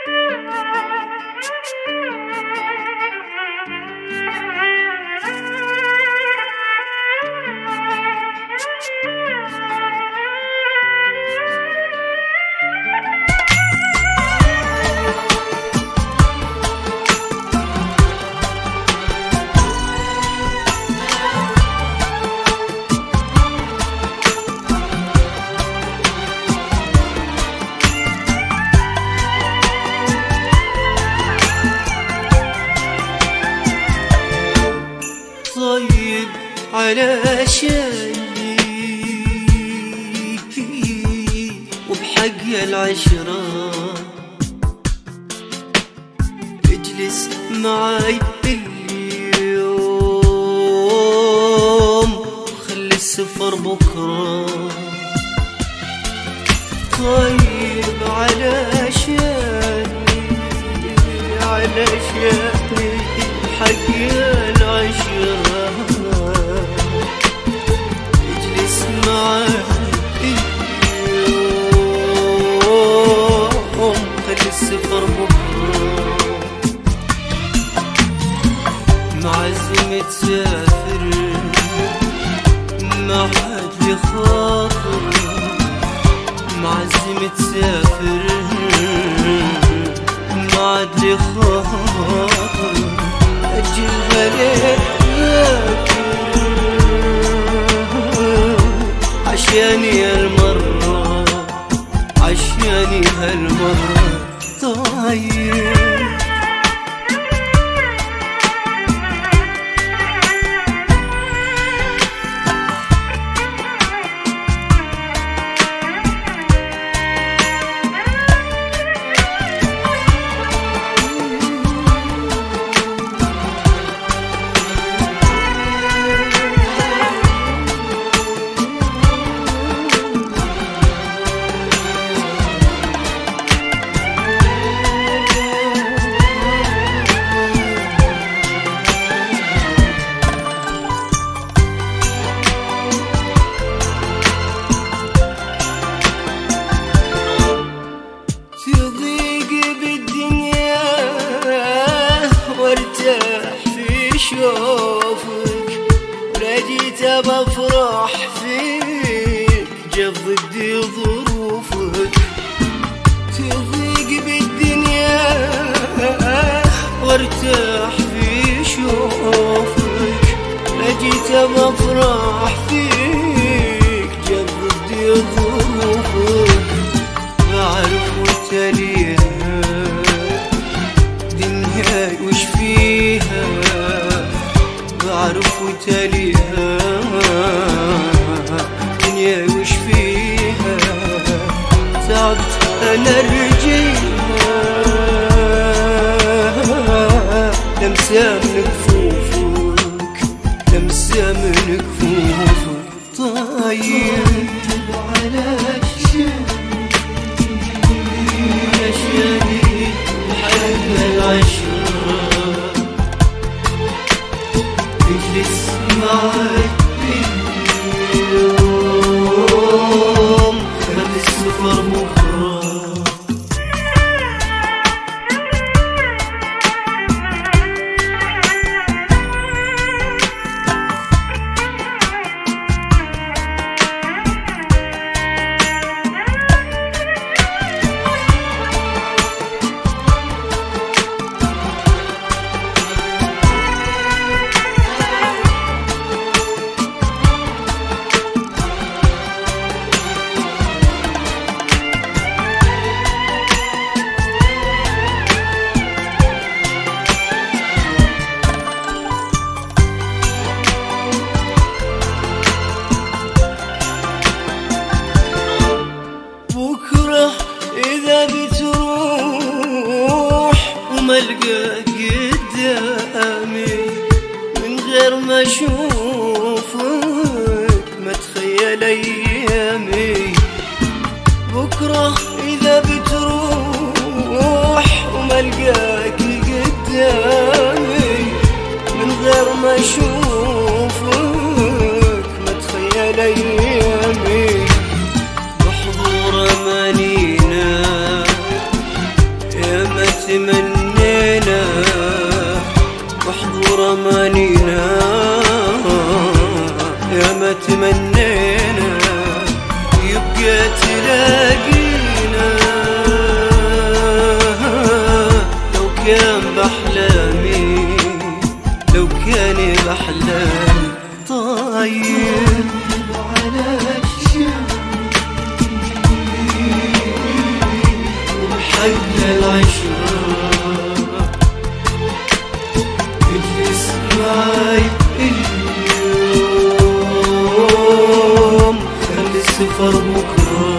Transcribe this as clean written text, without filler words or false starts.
طيب على شاني وبحق العشرة اجلس معاي اليوم وخلي السفر بكرة. طيب على شاني بحق العشرة اجلس معاي اليوم خلي السفر بكرة. معزمة تسافر ما حد لي خاطر، معزمة تسافر ما عاد لي خاطر، أجلها ليك عشاني هالمرة، عشاني هالمرة. طيب شوفك لجيت بفرح فيك، جاب ضدي ظروفك. تضيق بالدنيا وارتاح في شوفك، لجيت بفرح فيك، جاب ضدي ظروفك. بعرف وتليها دنيا وش فيها، بعرف وتليها دنيا وش فيها. تعبت انا رجيها لمسة من كفوفك، لمسة من كفوفك. طيب على شاني حق العشرة اجلس معاي اليوم خلي السفر بكرة. إذا بتروح وما القاك قدامي، من غير ما أشوفك ما تخيل أيامي. بكرة إذا بتروح وما القاك قدامي، من غير ما أشوفك ما تخيل أيامي. بحضور أمانينا يا تمنينا وحضور امانينا، يا ما تمنينا يبقى تلاقينا. لو كان بأحلامي، لو كان بأحلامي طاير على حق العشرة اجلس معاي اليوم، خلي السفر بكرة